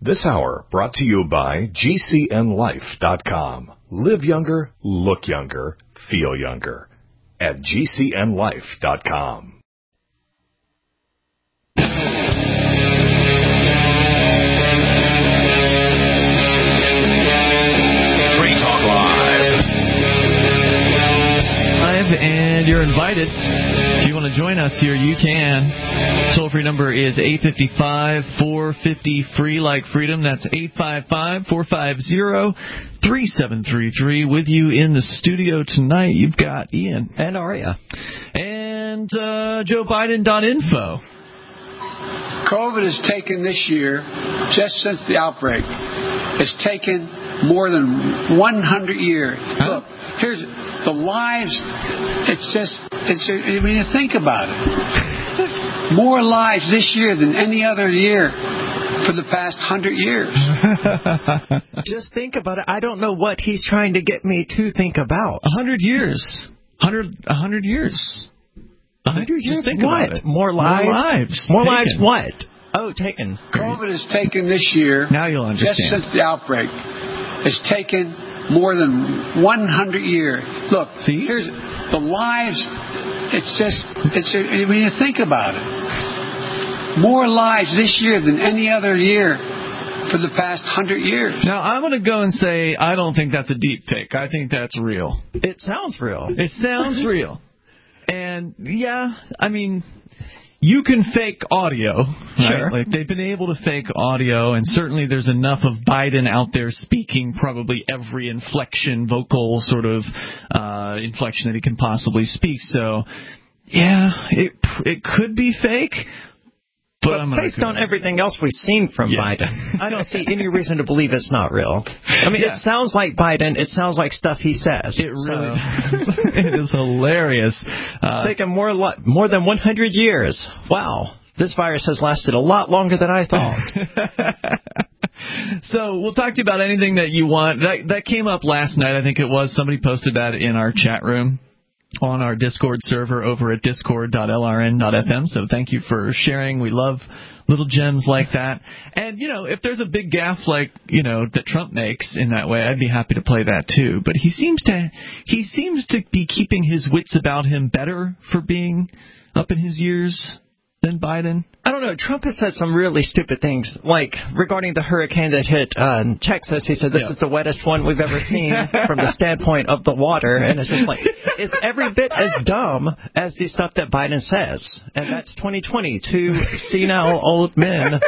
This hour brought to you by GCNLife.com. Live younger, look younger, feel younger at GCNLife.com. And you're invited. If you want to join us here, you can. Toll-free number is 855-450-FREE like freedom. That's 855-450-3733. With you in the studio tonight, you've got Ian. And Aria. And JoeBiden.info. COVID has taken this year, just since the outbreak, it's taken more than 100 years. Look, here's the lives. When you think about it, more lives this year than any other year for the past 100 years. Just think about it. I don't know what he's trying to get me to think about. 100 years. 100 years. 100 years? Think what? About it. More lives? More lives what? Oh, taken. COVID has taken this year, now you'll understand. Just since the outbreak, it's taken more than 100 years. Look, here's the lives. When you think about it, more lives this year than any other year for the past 100 years. Now, I'm going to go and say I don't think that's a deep fake. I think that's real. It sounds real. It sounds real. And, yeah, I mean, you can fake audio, right? Sure. Like, they've been able to fake audio, and certainly there's enough of Biden out there speaking probably every vocal sort of inflection that he can possibly speak. So, yeah, it could be fake. But based on everything else we've seen from Biden, I don't see any reason to believe it's not real. I mean, it sounds like Biden. It sounds like stuff he says. It really it is hilarious. It's taken more than 100 years. Wow. This virus has lasted a lot longer than I thought. So we'll talk to you about anything that you want. That came up last night, I think it was. Somebody posted that in our chat room on our Discord server over at discord.lrn.fm. So thank you for sharing. We love little gems like that. And, if there's a big gaffe like, that Trump makes in that way, I'd be happy to play that too. But he seems to be keeping his wits about him better for being up in his years than Biden. I don't know. Trump has said some really stupid things, like regarding the hurricane that hit Texas. He said, this is the wettest one we've ever seen from the standpoint of the water. And it's just like, it's every bit as dumb as the stuff that Biden says. And that's 2020, two senile old men.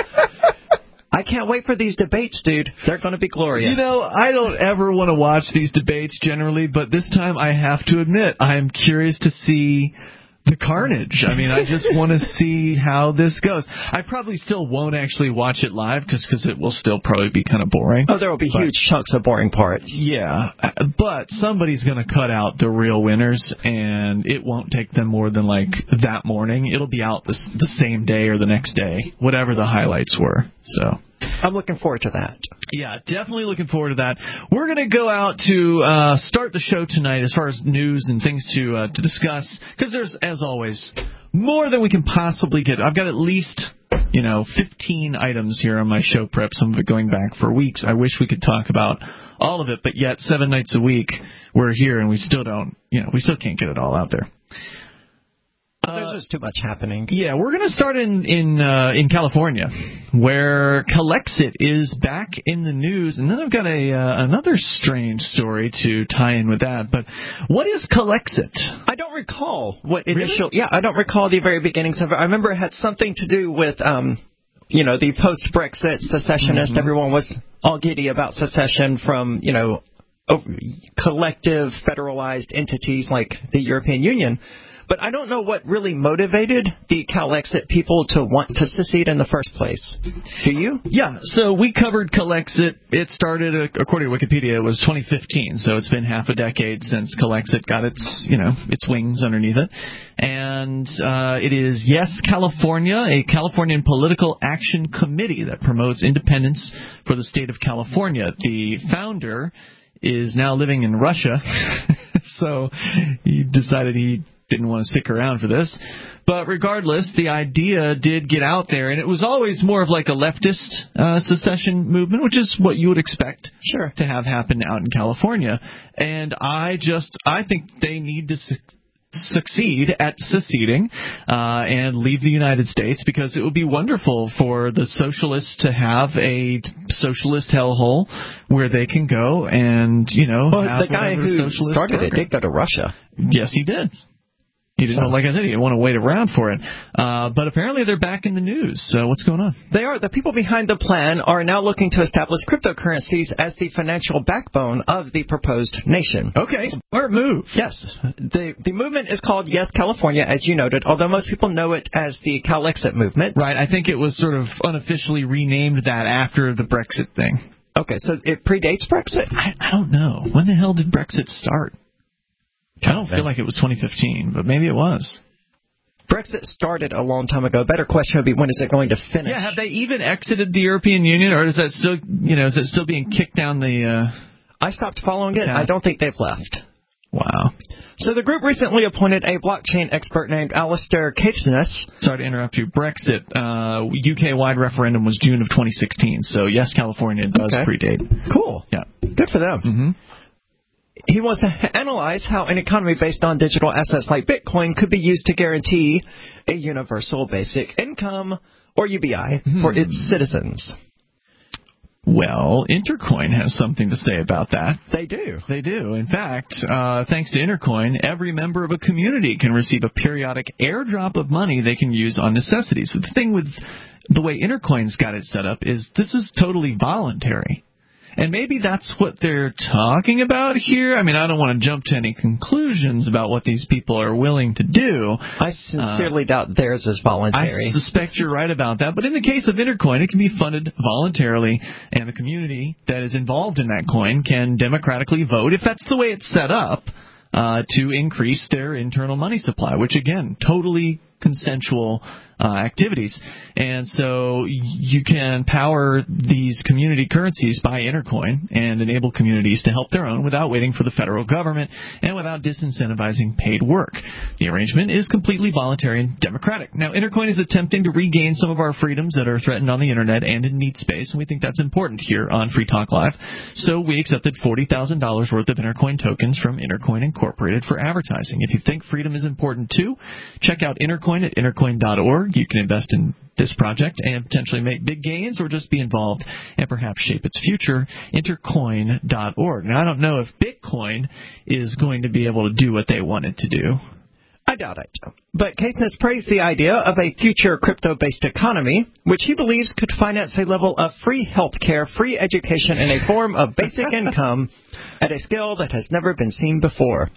I can't wait for these debates, dude. They're going to be glorious. I don't ever want to watch these debates generally, but this time I have to admit, I am curious to see the carnage. I mean, I just want to see how this goes. I probably still won't actually watch it live because it will still probably be kind of boring. Oh, there will be huge chunks of boring parts. Yeah, but somebody's going to cut out the real winners, and it won't take them more than like that morning. It'll be out the same day or the next day, whatever the highlights were. So I'm looking forward to that. Yeah, definitely looking forward to that. We're going to go out to start the show tonight as far as news and things to discuss, because there's, as always, more than we can possibly get. I've got at least 15 items here on my show prep, some of it going back for weeks. I wish we could talk about all of it, but yet 7 nights a week we're here and we still don't, we still can't get it all out there. There's just too much happening. Yeah, we're going to start in California, where Calexit is back in the news, and then I've got another strange story to tie in with that. But what is Calexit? I don't recall what initial. Really? Yeah, I don't recall the very beginnings of it. I remember it had something to do with the post-Brexit secessionist. Mm-hmm. Everyone was all giddy about secession from collective federalized entities like the European Union. But I don't know what really motivated the Calexit people to want to secede in the first place. Do you? Yeah, so we covered Calexit. It started, according to Wikipedia, it was 2015, so it's been half a decade since Calexit got its wings underneath it. And it is Yes California, a Californian political action committee that promotes independence for the state of California. The founder is now living in Russia, so he decided he didn't want to stick around for this. But regardless, the idea did get out there, and it was always more of like a leftist secession movement, which is what you would expect to have happen out in California. And I think they need to succeed at seceding and leave the United States, because it would be wonderful for the socialists to have a socialist hellhole where they can go and, have the guy who started it did go to Russia. Yes, he did. He didn't, like I said, he didn't want to wait around for it. But apparently they're back in the news. So what's going on? They are. The people behind the plan are now looking to establish cryptocurrencies as the financial backbone of the proposed nation. Okay. Smart move. Yes. The movement is called Yes California, as you noted, although most people know it as the Calexit movement. Right. I think it was sort of unofficially renamed that after the Brexit thing. Okay. So it predates Brexit? I don't know. When the hell did Brexit start? I don't feel like it was 2015, but maybe it was. Brexit started a long time ago. A better question would be, when is it going to finish? Yeah, have they even exited the European Union, or is that still being kicked down the... I stopped following it. I don't think they've left. Wow. So the group recently appointed a blockchain expert named Alistair Caithness. Sorry to interrupt you. Brexit, UK-wide referendum was June of 2016, so yes, California does predate. Cool. Yeah. Good for them. Mm-hmm. He wants to analyze how an economy based on digital assets like Bitcoin could be used to guarantee a universal basic income, or UBI, for its citizens. Well, Intercoin has something to say about that. They do. They do. In fact, thanks to Intercoin, every member of a community can receive a periodic airdrop of money they can use on necessities. So the thing with the way Intercoin's got it set up is this is totally voluntary. And maybe that's what they're talking about here. I mean, I don't want to jump to any conclusions about what these people are willing to do. I sincerely doubt theirs is voluntary. I suspect you're right about that. But in the case of Intercoin, it can be funded voluntarily, and the community that is involved in that coin can democratically vote, if that's the way it's set up, to increase their internal money supply, which, again, totally consensual activities. And so you can power these community currencies by Intercoin and enable communities to help their own without waiting for the federal government and without disincentivizing paid work. The arrangement is completely voluntary and democratic. Now, Intercoin is attempting to regain some of our freedoms that are threatened on the Internet and in need space, and we think that's important here on Free Talk Live. So we accepted $40,000 worth of Intercoin tokens from Intercoin Incorporated for advertising. If you think freedom is important too, check out Intercoin at intercoin.org. You can invest in this project and potentially make big gains, or just be involved and perhaps shape its future. Intercoin.org. Now, I don't know if Bitcoin is going to be able to do what they want it to do. I doubt it. But Caithness praised the idea of a future crypto-based economy, which he believes could finance a level of free health care, free education, and a form of basic income at a scale that has never been seen before.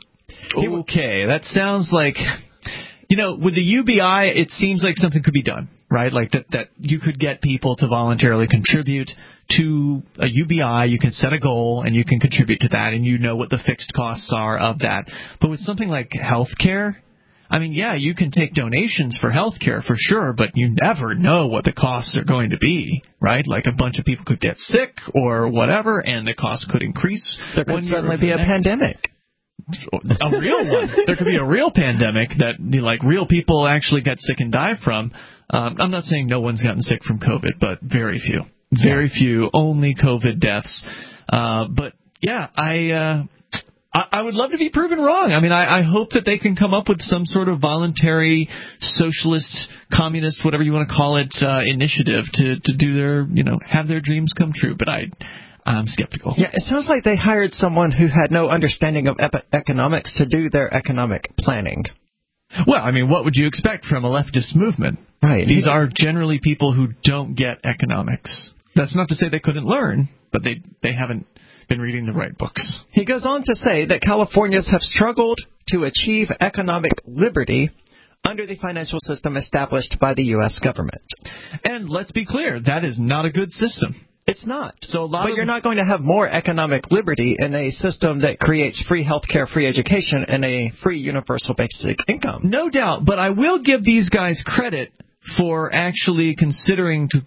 Okay, that sounds like... with the UBI, it seems like something could be done, right? Like that you could get people to voluntarily contribute to a UBI. You can set a goal and you can contribute to that, and you know what the fixed costs are of that. But with something like healthcare, I mean, yeah, you can take donations for healthcare for sure, but you never know what the costs are going to be, right? Like a bunch of people could get sick or whatever, and the cost could increase. There could suddenly be a pandemic. A real one. There could be a real pandemic that, real people actually got sick and die from. I'm not saying no one's gotten sick from COVID, but very few. Very few. Only COVID deaths. But, yeah, I would love to be proven wrong. I mean, I hope that they can come up with some sort of voluntary socialist, communist, whatever you want to call it, initiative to do their, have their dreams come true. But I'm skeptical. Yeah, it sounds like they hired someone who had no understanding of economics to do their economic planning. Well, I mean, what would you expect from a leftist movement? Right. These are generally people who don't get economics. That's not to say they couldn't learn, but they haven't been reading the right books. He goes on to say that Californians have struggled to achieve economic liberty under the financial system established by the U.S. government. And let's be clear, that is not a good system. It's not. But you're not going to have more economic liberty in a system that creates free health care, free education, and a free universal basic income. No doubt, but I will give these guys credit for actually considering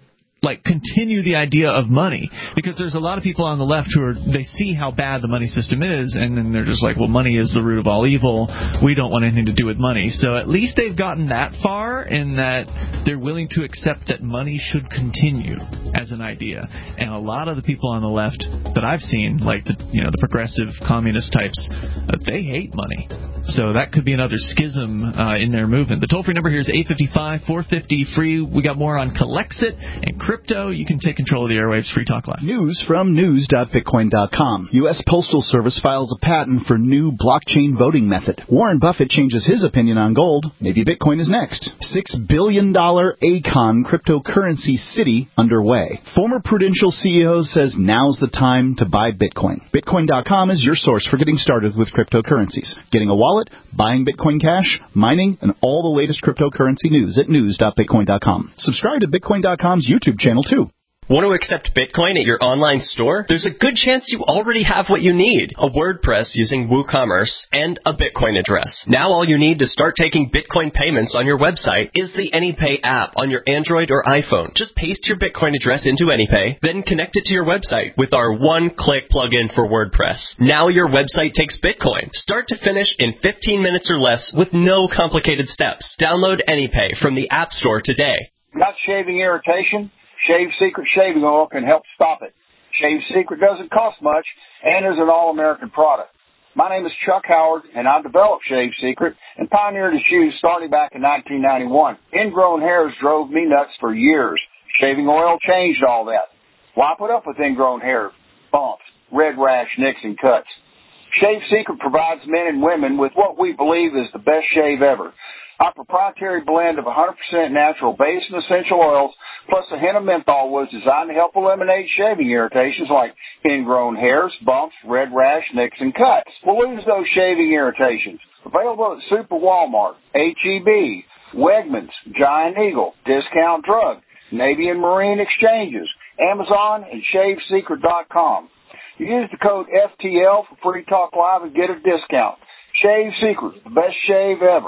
continue the idea of money, because there's a lot of people on the left who they see how bad the money system is, and then they're just like, well, money is the root of all evil. We don't want anything to do with money. So at least they've gotten that far in that they're willing to accept that money should continue as an idea. And a lot of the people on the left that I've seen, like the progressive communist types, they hate money. So that could be another schism in their movement. The toll-free number here is 855-450-FREE. We got more on Collexit and crypto. You can take control of the airwaves. Free Talk Live. News from news.bitcoin.com. U.S. Postal Service files a patent for new blockchain voting method. Warren Buffett changes his opinion on gold. Maybe Bitcoin is next. $6 billion Akon cryptocurrency city underway. Former Prudential CEO says now's the time to buy Bitcoin. Bitcoin.com is your source for getting started with cryptocurrencies. Getting a wallet, buying Bitcoin Cash, mining, and all the latest cryptocurrency news at news.bitcoin.com. Subscribe to Bitcoin.com's YouTube channel, too. Want to accept Bitcoin at your online store? There's a good chance you already have what you need. A WordPress using WooCommerce and a Bitcoin address. Now all you need to start taking Bitcoin payments on your website is the AnyPay app on your Android or iPhone. Just paste your Bitcoin address into AnyPay, then connect it to your website with our one-click plugin for WordPress. Now your website takes Bitcoin, start to finish in 15 minutes or less with no complicated steps. Download AnyPay from the App Store today. Got shaving irritation? Shave Secret shaving oil can help stop it. Shave Secret doesn't cost much and is an all-American product. My name is Chuck Howard, and I developed Shave Secret and pioneered its use starting back in 1991. Ingrown hairs drove me nuts for years. Shaving oil changed all that. Why put up with ingrown hair, bumps, red rash, nicks, and cuts? Shave Secret provides men and women with what we believe is the best shave ever. Our proprietary blend of 100% natural base and essential oils plus a hint of menthol was designed to help eliminate shaving irritations like ingrown hairs, bumps, red rash, nicks, and cuts. We'll lose those shaving irritations. Available at Super Walmart, H-E-B, Wegmans, Giant Eagle, Discount Drug, Navy and Marine Exchanges, Amazon, and ShaveSecret.com. Use the code FTL for Free Talk Live and get a discount. Shave Secret, the best shave ever.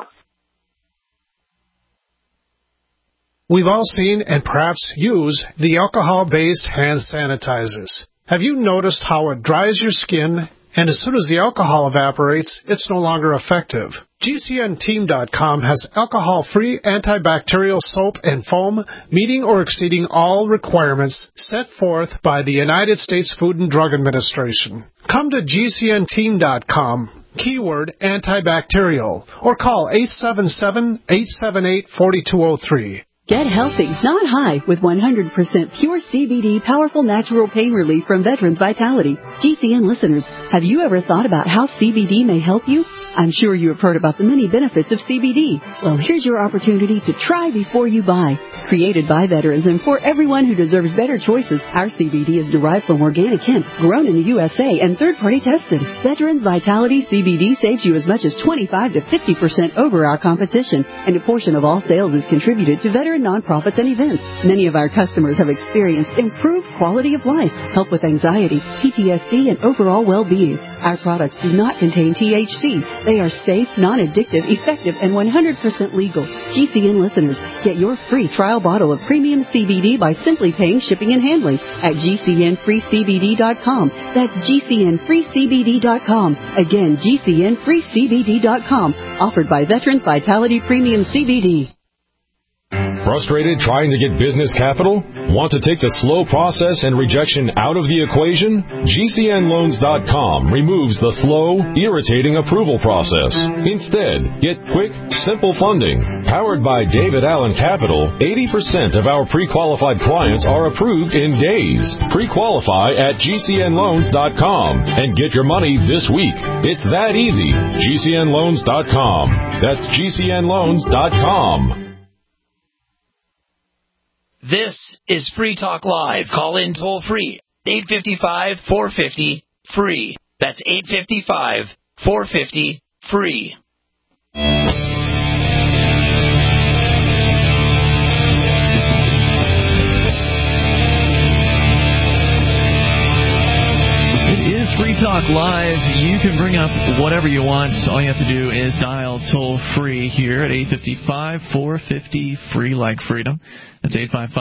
We've all seen and perhaps use the alcohol-based hand sanitizers. Have you noticed how it dries your skin, and as soon as the alcohol evaporates, it's no longer effective? GCNteam.com has alcohol-free antibacterial soap and foam meeting or exceeding all requirements set forth by the United States Food and Drug Administration. Come to GCNteam.com, keyword antibacterial, or call 877-878-4203. Get healthy, not high, with 100% pure CBD powerful natural pain relief from Veterans Vitality. GCN listeners, have you ever thought about how CBD may help you? I'm sure you have heard about the many benefits of CBD. Well, here's your opportunity to try before you buy. Created by veterans and for everyone who deserves better choices, our CBD is derived from organic hemp, grown in the USA, and third-party tested. Veterans Vitality CBD saves you as much as 25 to 50% over our competition, and a portion of all sales is contributed to veteran nonprofits and events. Many of our customers have experienced improved quality of life, help with anxiety, PTSD, and overall well-being. Our products do not contain THC. They are safe, non-addictive, effective, and 100% legal. GCN listeners, get your free trial bottle of premium CBD by simply paying shipping and handling at GCNFreeCBD.com. That's GCNFreeCBD.com. Again, GCNFreeCBD.com. Offered by Veterans Vitality Premium CBD. Frustrated trying to get business capital? Want to take the slow process and rejection out of the equation? GCNLoans.com removes the slow, irritating approval process. Instead, get quick, simple funding. Powered by David Allen Capital, 80% of our pre-qualified clients are approved in days. Pre-qualify at GCNLoans.com and get your money this week. It's that easy. GCNLoans.com. That's GCNLoans.com. This is Free Talk Live. Call in toll free. 855-450-FREE. That's 855-450-FREE. Free Talk Live. You can bring up whatever you want. All you have to do is dial toll-free here at 855-450-FREE like freedom. That's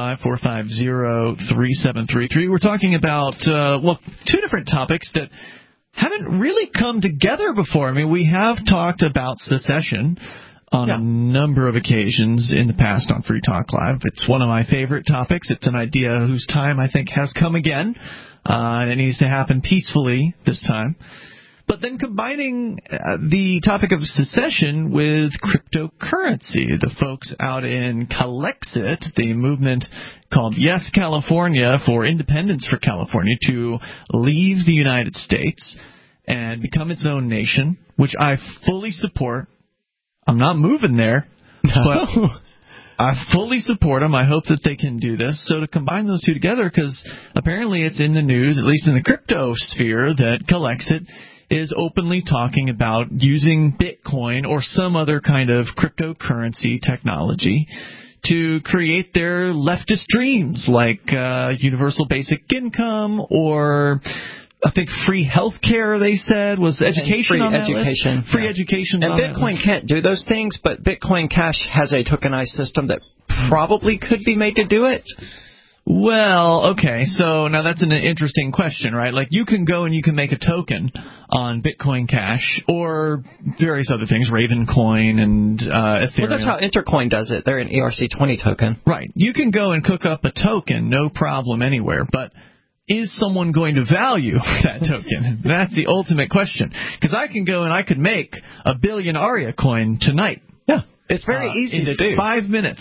855-450-3733. We're talking about, two different topics that haven't really come together before. I mean, we have talked about secession on a number of occasions in the past on Free Talk Live. It's one of my favorite topics. It's an idea whose time, I think, has come again. And it needs to happen peacefully this time. But then combining the topic of secession with cryptocurrency. The folks out in Calexit, the movement called Yes California for Independence for California, to leave the United States and become its own nation, which I fully support. I'm not moving there, but I fully support them. I hope that they can do this. So to combine those two together, because apparently it's in the news, at least in the crypto sphere, that Calexit is openly talking about using Bitcoin or some other kind of cryptocurrency technology to create their leftist dreams, like universal basic income or I think free health care, they said, was education on that list. Free education. And Bitcoin can't do those things, but Bitcoin Cash has a tokenized system that probably could be made to do it. Well, okay, so now that's an interesting question, right? Like, you can go and you can make a token on Bitcoin Cash or various other things, Ravencoin and Ethereum. Well, that's how Intercoin does it. They're an ERC20 token. Right. You can go and cook up a token, no problem anywhere, but is someone going to value that token? That's the ultimate question. Because I can go and I could make a billion Aria coin tonight. Yeah. It's very easy to do. 5 minutes,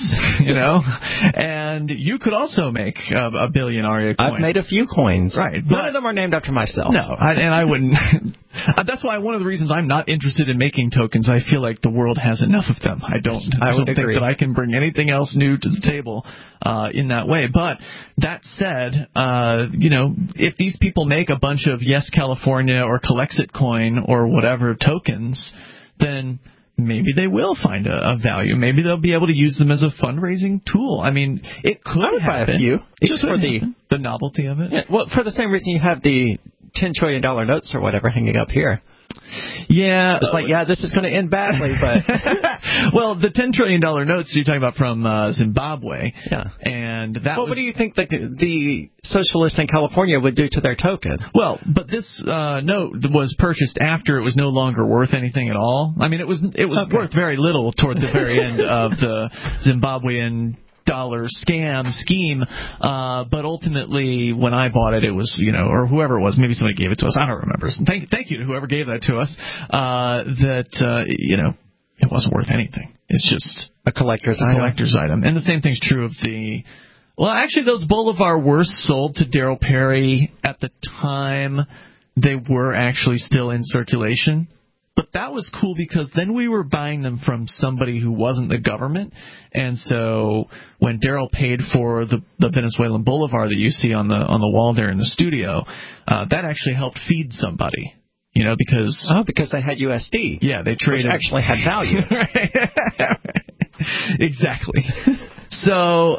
and you could also make a billion Aria coin. I've made a few coins. Right. None of them are named after myself. No, and I wouldn't. That's why one of the reasons I'm not interested in making tokens. I feel like the world has enough of them. I don't think that I can bring anything else new to the table in that way. But that said, if these people make a bunch of Yes California or Calexit coin or whatever tokens, then maybe they will find a value. Maybe they'll be able to use them as a fundraising tool. I mean, it could happen. Buy a few. Just for the novelty of it. Yeah, well, for the same reason you have the $10 trillion notes or whatever hanging up here. Yeah. It's like, this is going to end badly, but... Well, the $10 trillion notes you're talking about from Zimbabwe. Yeah. And that what do you think the socialists in California would do to their token? Well, but this note was purchased after it was no longer worth anything at all. I mean, it was worth very little toward the very end of the Zimbabwean dollar scheme, but ultimately when I bought it, it was, or whoever it was, maybe somebody gave it to us, I don't remember. So thank you to whoever gave that to us, it wasn't worth anything. It's just a collector's item. And the same thing's true of those Bolivar were sold to Daryl Perry at the time they were actually still in circulation. But that was cool because then we were buying them from somebody who wasn't the government. And so when Daryl paid for the Venezuelan Bolivar that you see on the wall there in the studio, that actually helped feed somebody. Because they had USD. Yeah, they traded. Which actually had value. Exactly. So,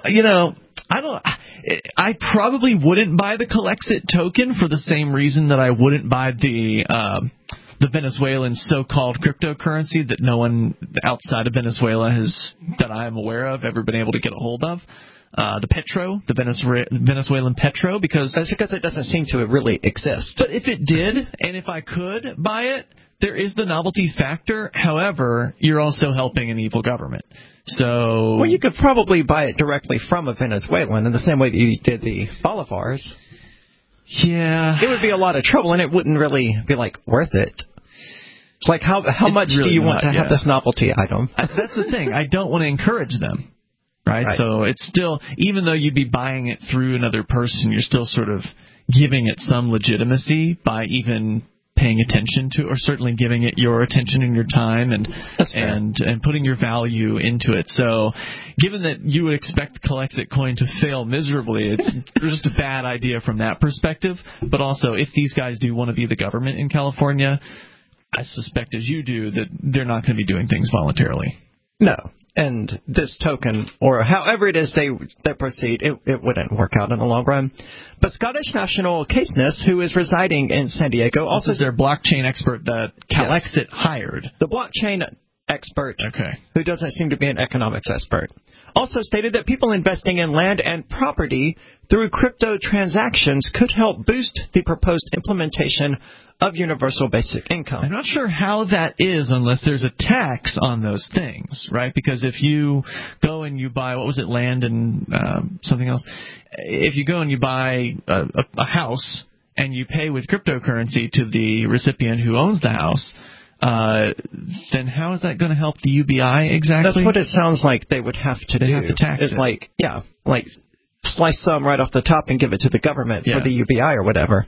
I probably wouldn't buy the Calexit token for the same reason that I wouldn't buy the Venezuelan so-called cryptocurrency that no one outside of Venezuela that I am aware of, ever been able to get a hold of. The Venezuelan Petro, because it doesn't seem to really exist. But if it did, and if I could buy it, there is the novelty factor. However, you're also helping an evil government. So, well, you could probably buy it directly from a Venezuelan in the same way that you did the Bolivars. Yeah, it would be a lot of trouble, and it wouldn't really be worth it. It's like how much really do you want to have this novelty item? That's the thing. I don't want to encourage them. Right? So it's still, even though you'd be buying it through another person, you're still sort of giving it some legitimacy by even paying attention to, or certainly giving it your attention and your time and putting your value into it. So given that you would expect Calexit coin to fail miserably, it's just a bad idea from that perspective. But also, if these guys do want to be the government in California, I suspect, as you do, that they're not going to be doing things voluntarily. No. and this token, or however it is they proceed, it wouldn't work out in the long run. But Scottish national Caithness, who is residing in San Diego, also is their blockchain expert that Calexit hired. The blockchain expert, who doesn't seem to be an economics expert, also stated that people investing in land and property through crypto transactions could help boost the proposed implementation of universal basic income. I'm not sure how that is unless there's a tax on those things, right? Because if you go and you buy, what was it, land and something else, if you go and you buy a house and you pay with cryptocurrency to the recipient who owns the house, then how is that going to help the UBI exactly? That's what it sounds like they would have to do. They have to tax it's it. like slice some right off the top and give it to the government for the UBI or whatever.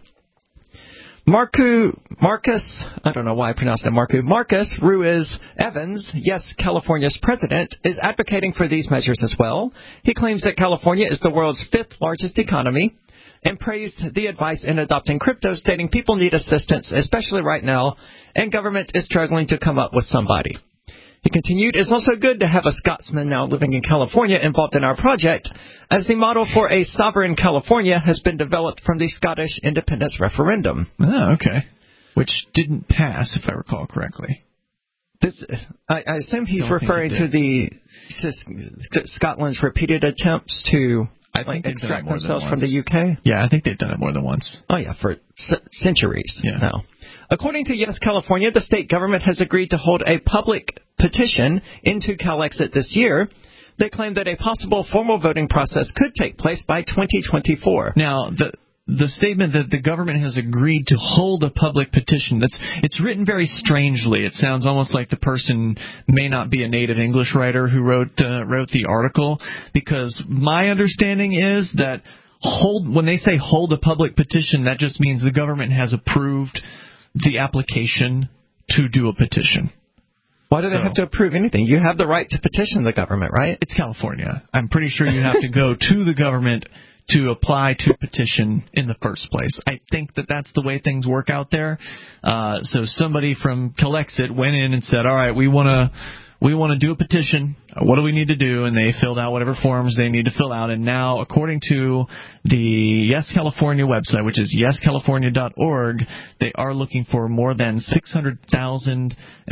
Marcus, I don't know why I pronounced that Marcus Ruiz Evans, Yes California's president, is advocating for these measures as well. He claims that California is the world's 5th largest economy and praised the advice in adopting crypto, stating people need assistance, especially right now, and government is struggling to come up with somebody. He continued, it's also good to have a Scotsman now living in California involved in our project, as the model for a sovereign California has been developed from the Scottish independence referendum. Oh, okay. Which didn't pass, if I recall correctly. I assume he's referring to Scotland's repeated attempts to extract themselves from the UK? Yeah, I think they've done it more than once. Oh, yeah, for centuries now. According to Yes California, the state government has agreed to hold a public petition into Calexit this year. They claim that a possible formal voting process could take place by 2024. Now, the statement that the government has agreed to hold a public petition, it's written very strangely. It sounds almost like the person may not be a native English writer who wrote the article, because my understanding is that when they say hold a public petition, that just means the government has approved the application to do a petition. Why do they have to approve anything? You have the right to petition the government, right? It's California. I'm pretty sure you have to go to the government to apply to petition in the first place. I think that's the way things work out there. So somebody from Calexit went in and said, all right, we want to do a petition. What do we need to do? And they filled out whatever forms they need to fill out. And now, according to the Yes California website, which is yescalifornia.org, they are looking for more than 623,000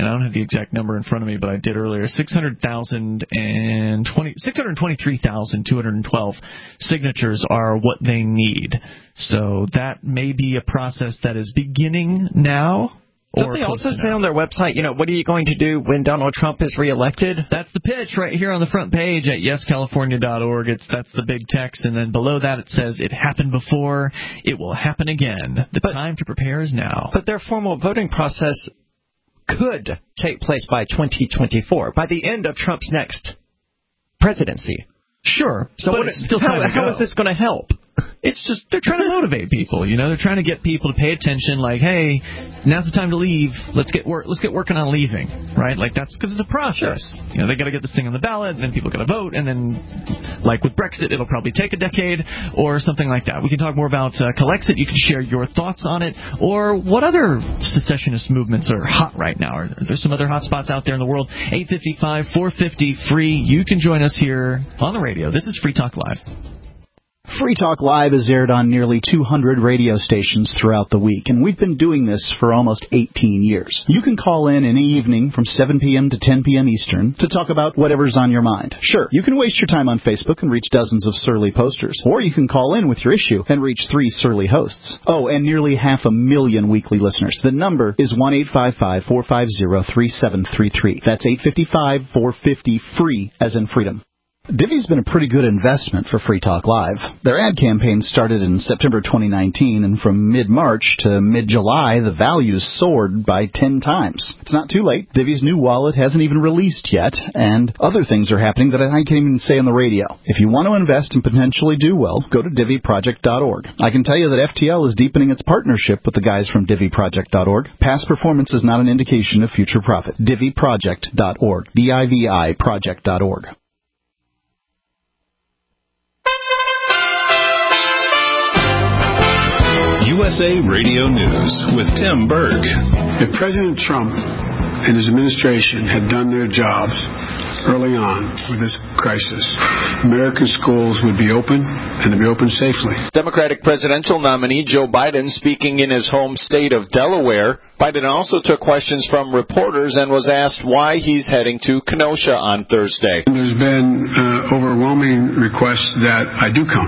623,212 signatures are what they need. So that may be a process that is beginning now. Don't they also say on their website, what are you going to do when Donald Trump is reelected? That's the pitch right here on the front page at yescalifornia.org. That's the big text, and then below that it says, it happened before, it will happen again. The time to prepare is now. But their formal voting process could take place by 2024, by the end of Trump's next presidency. Sure. So how is this going to help? It's just they're trying to motivate people. They're trying to get people to pay attention. Like, hey, now's the time to leave. Let's get working on leaving, right? Like that's because it's a process. Sure. They got to get this thing on the ballot, and then people got to vote, and then, like with Brexit, it'll probably take a decade or something like that. We can talk more about Calexit. You can share your thoughts on it, or what other secessionist movements are hot right now. Are there some other hot spots out there in the world? 855-450-FREE. You can join us here on the radio. This is Free Talk Live. Free Talk Live is aired on nearly 200 radio stations throughout the week, and we've been doing this for almost 18 years. You can call in any evening from 7 p.m. to 10 p.m. Eastern to talk about whatever's on your mind. Sure, you can waste your time on Facebook and reach dozens of surly posters, or you can call in with your issue and reach 3 surly hosts. Oh, and nearly 500,000 weekly listeners. The number is 1-855-450-3733. That's 855-450-FREE, as in freedom. Divvy's been a pretty good investment for Free Talk Live. Their ad campaign started in September 2019, and from mid-March to mid-July, the values soared by 10 times. It's not too late. Divvy's new wallet hasn't even released yet, and other things are happening that I can't even say on the radio. If you want to invest and potentially do well, go to DivvyProject.org. I can tell you that FTL is deepening its partnership with the guys from DivvyProject.org. Past performance is not an indication of future profit. DivvyProject.org. DIVI Project.org. USA Radio News with Tim Berg. If President Trump and his administration had done their jobs, early on with this crisis, American schools would be open and they'd be open safely. Democratic presidential nominee Joe Biden speaking in his home state of Delaware. Biden also took questions from reporters and was asked why he's heading to Kenosha on Thursday. There's been overwhelming requests that I do come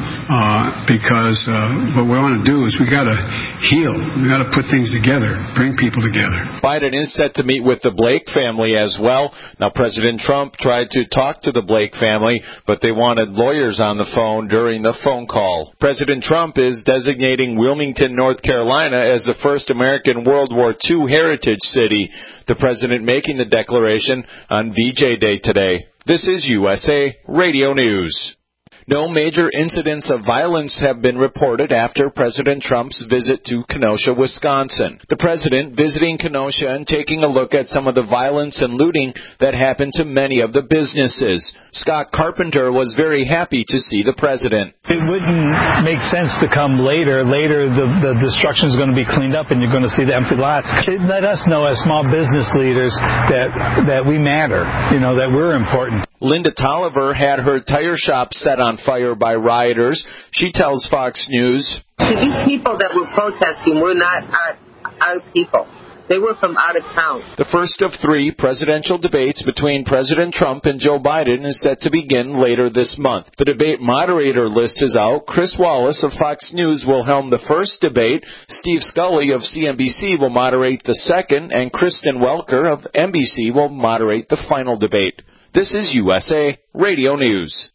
because what we want to do is we got to heal. We got to put things together, bring people together. Biden is set to meet with the Blake family as well. Now, President Trump tried to talk to the Blake family, but they wanted lawyers on the phone during the phone call. President Trump is designating Wilmington, North Carolina as the first American World War II heritage city. The president making the declaration on VJ Day today. This is USA Radio News. No major incidents of violence have been reported after President Trump's visit to Kenosha, Wisconsin. The president visiting Kenosha and taking a look at some of the violence and looting that happened to many of the businesses. Scott Carpenter was very happy to see the president. It wouldn't make sense to come later. Later, the destruction is going to be cleaned up and you're going to see the empty lots. Let us know as small business leaders that we matter, that we're important. Linda Tolliver had her tire shop set on fire by rioters. She tells Fox News, these people that were protesting were not our people. They were from out of town. The first of 3 presidential debates between President Trump and Joe Biden is set to begin later this month. The debate moderator list is out. Chris Wallace of Fox News will helm the first debate. Steve Scully of CNBC will moderate the second, and Kristen Welker of NBC will moderate the final debate. This is USA Radio News.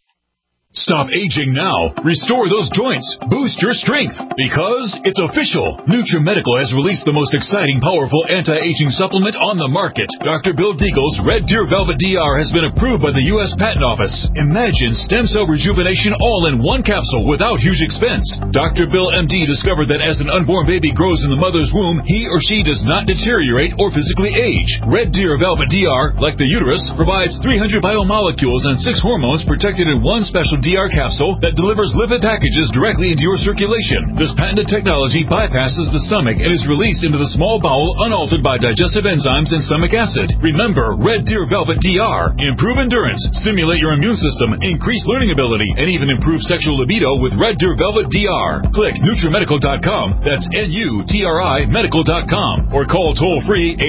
Stop aging now. Restore those joints. Boost your strength. Because it's official. NutriMedical has released the most exciting, powerful anti-aging supplement on the market. Dr. Bill Deagle's Red Deer Velvet DR has been approved by the U.S. Patent Office. Imagine stem cell rejuvenation all in one capsule without huge expense. Dr. Bill MD discovered that as an unborn baby grows in the mother's womb, he or she does not deteriorate or physically age. Red Deer Velvet DR, like the uterus, provides 300 biomolecules and 6 hormones protected in one special DR capsule that delivers lipid packages directly into your circulation. This patented technology bypasses the stomach and is released into the small bowel unaltered by digestive enzymes and stomach acid. Remember, Red Deer Velvet DR. Improve endurance, stimulate your immune system, increase learning ability, and even improve sexual libido with Red Deer Velvet DR. Click NutriMedical.com. That's NUTRI Medical.com. Or call toll-free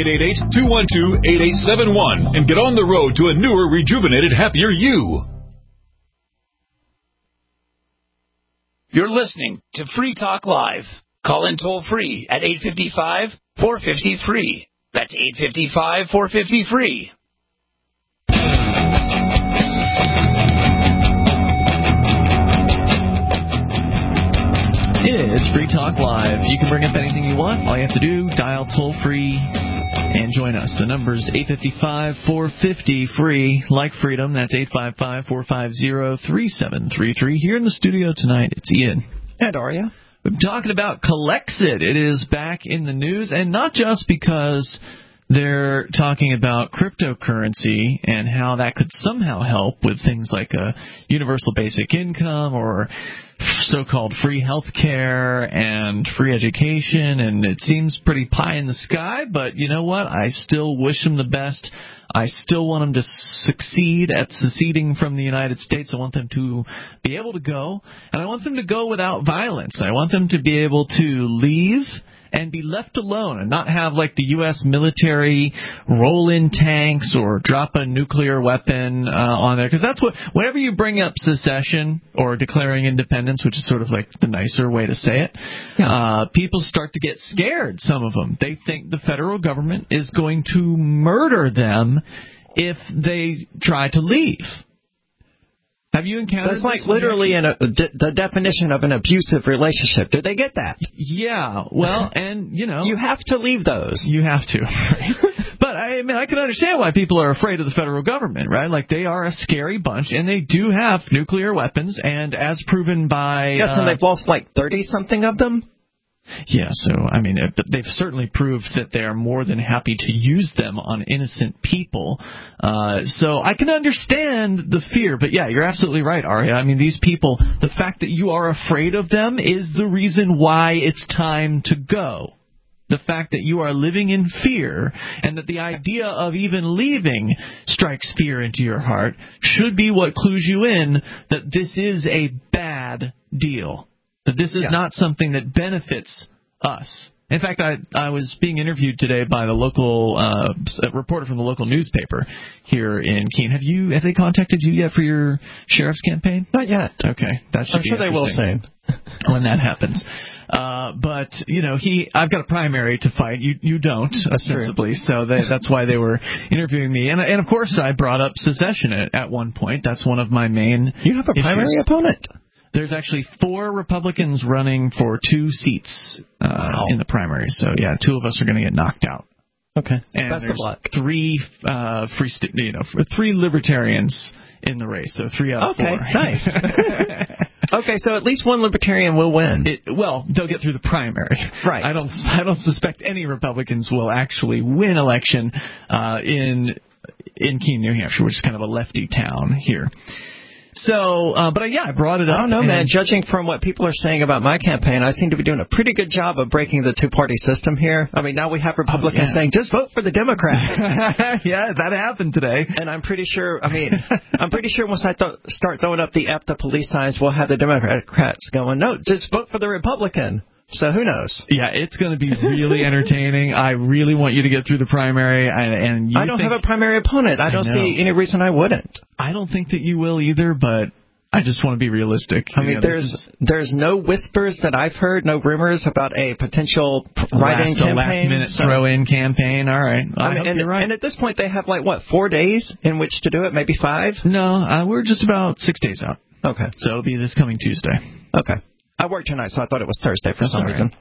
888-212-8871 and get on the road to a newer, rejuvenated, happier you. You're listening to Free Talk Live. Call in toll-free at 855-450-FREE. That's 855-450-FREE. It's Free Talk Live. You can bring up anything you want. All you have to do, dial toll-free and join us. The number's 855-450-FREE. Like freedom, that's 855-450-3733. Here in the studio tonight, it's Ian. And Aria. We're talking about Collexit. It is back in the news, and not just because they're talking about cryptocurrency and how that could somehow help with things like a universal basic income or so-called free health care and free education, and it seems pretty pie in the sky, but you know what? I still wish them the best. I still want them to succeed at seceding from the United States. I want them to be able to go, and I want them to go without violence. I want them to be able to leave and be left alone and not have like the U.S. military roll in tanks or drop a nuclear weapon on there. Because that's whenever you bring up secession or declaring independence, which is sort of like the nicer way to say it, people start to get scared, some of them. They think the federal government is going to murder them if they try to leave. Have you encountered That's like literally the definition of an abusive relationship. Do they get that? Yeah. Well, and, you know. You have to leave those. You have to. But, I mean, I can understand why people are afraid of the federal government, right? Like, they are a scary bunch, and they do have nuclear weapons, and as proven by... Yes, and they've lost like 30-something of them? Yeah, so, I mean, they've certainly proved that they are more than happy to use them on innocent people. So I can understand the fear, but yeah, you're absolutely right, Aria. I mean, these people, the fact that you are afraid of them is the reason why it's time to go. the fact that you are living in fear and that the idea of even leaving strikes fear into your heart should be what clues you in that this is a bad deal, that this is not something that benefits us. In fact, I was being interviewed today by the local reporter from the local newspaper here in Keene. Have they contacted you yet for your sheriff's campaign? Not yet. Okay, that should I'm sure they will soon when that happens. But I've got a primary to fight. You don't, ostensibly. So that's why they were interviewing me. And of course, I brought up secession at one point. That's one of my main. You have a primary opponent. There's actually 4 Republicans running for 2 seats in the primary. So, 2 of us are going to get knocked out. Okay. And best of luck. 3 3 libertarians in the race. So 3 out of 4. Okay, nice. Okay, so at least one libertarian will win. They'll get through the primary. Right. I don't suspect any Republicans will actually win election in Keene, New Hampshire, which is kind of a lefty town here. So, I brought it up. I don't know, man. Judging from what people are saying about my campaign, I seem to be doing a pretty good job of breaking the two-party system here. I mean, now we have Republicans saying, just vote for the Democrat. Yeah, that happened today. And I'm pretty sure, once I start throwing up the F the police signs, we'll have the Democrats going, no, just vote for the Republican. So who knows? Yeah, it's going to be really entertaining. I really want you to get through the primary. I don't have a primary opponent. I don't see any reason I wouldn't. I don't think that you will either, but I just want to be realistic. I mean, there's no whispers that I've heard, no rumors about a potential write-in campaign. Last-minute throw-in campaign. All right. I hope you're right. And at this point, they have 4 days in which to do it, maybe 5? No, we're just about 6 days out. Okay. So it'll be this coming Tuesday. Okay. I work tonight, so I thought it was Thursday for some reason.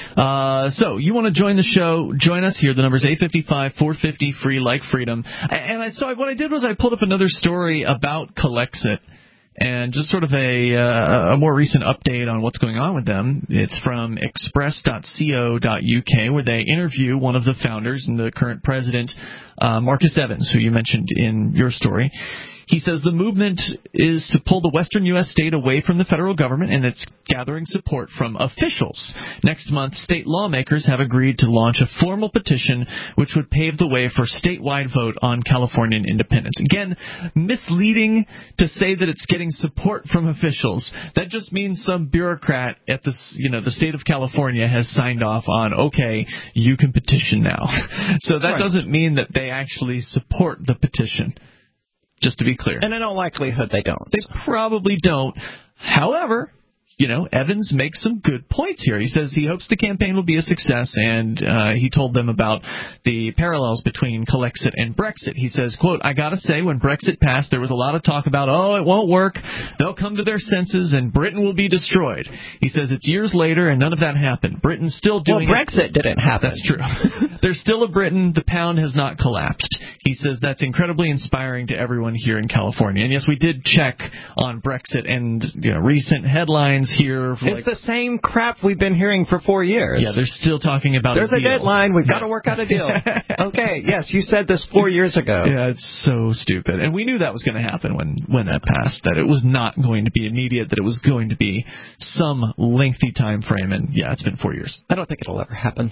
So you want to join the show, join us here. The number's 855-450-FREE, like freedom. And so what I did was I pulled up another story about Collexit and just sort of a more recent update on what's going on with them. It's from express.co.uk, where they interview one of the founders and the current president, Marcus Evans, who you mentioned in your story. He says the movement is to pull the western U.S. state away from the federal government, and it's gathering support from officials. Next month, state lawmakers have agreed to launch a formal petition which would pave the way for statewide vote on Californian independence. Again, misleading to say that it's getting support from officials. That just means some bureaucrat at the state of California has signed off on, okay, you can petition now. So that doesn't mean that they actually support the petition. Just to be clear. And in all likelihood, they don't. They probably don't. However, Evans makes some good points here. He says he hopes the campaign will be a success, and he told them about the parallels between Collexit and Brexit. He says, quote, I gotta say, when Brexit passed, there was a lot of talk about, it won't work, they'll come to their senses, and Britain will be destroyed. He says it's years later, and none of that happened. Britain's still doing Brexit didn't happen. That's true. There's still a Britain. The pound has not collapsed. He says that's incredibly inspiring to everyone here in California. And yes, we did check on Brexit and recent headlines here. It's the same crap we've been hearing for 4 years. Yeah, they're still talking about There's a deadline. We've got to work out a deal. Okay, yes, you said this 4 years ago. Yeah, it's so stupid. And we knew that was going to happen when that passed, that it was not going to be immediate, that it was going to be some lengthy time frame. And, yeah, it's been 4 years. I don't think it'll ever happen.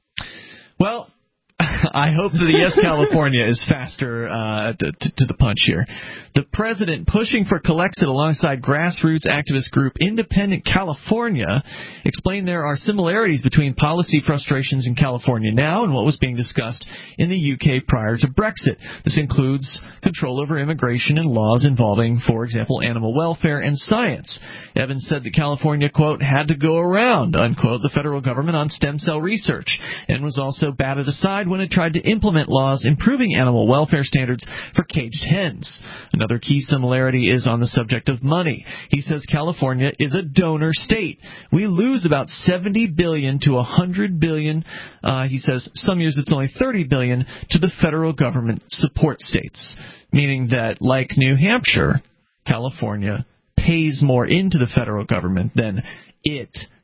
Well, I hope that the Yes California is faster to the punch here. The president pushing for Collexit alongside grassroots activist group Independent California explained there are similarities between policy frustrations in California now and what was being discussed in the UK prior to Brexit. This includes control over immigration and laws involving, for example, animal welfare and science. Evans said that California, quote, had to go around, unquote, the federal government on stem cell research and was also batted aside when it tried to implement laws improving animal welfare standards for caged hens. Another key similarity is on the subject of money. He says California is a donor state. We lose about $70 billion to $100 billion. He says some years it's only $30 billion to the federal government support states, meaning that, like New Hampshire, California pays more into the federal government than it